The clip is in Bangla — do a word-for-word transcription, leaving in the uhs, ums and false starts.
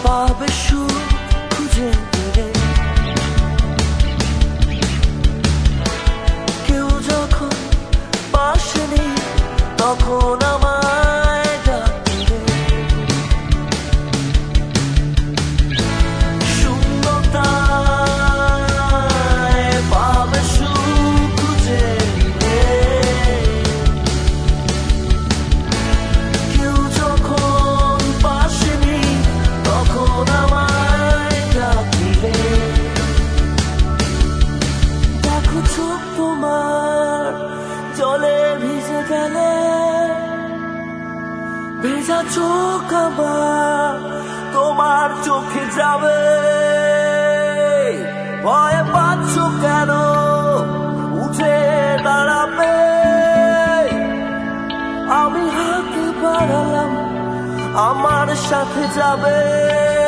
পাবে সুখ খুঁজে দিলে কেউ যখন পাশে নেই তখন আমায় ডাকলে শূন্যতায় পাবে সুখ খুঁজে দিলে কেউ যখন পাশে নেই তখন আমায় ডাকলে দেখো চোখ তোমার জলে ভিজে গেলে ভেজা চোখ আমার তোমার চোখে যাবে ভয়ে পাচ্ছ কেন উঠে দাঁড়াবে আমি হাতে বাড়ালাম আমার সাথে যাবে।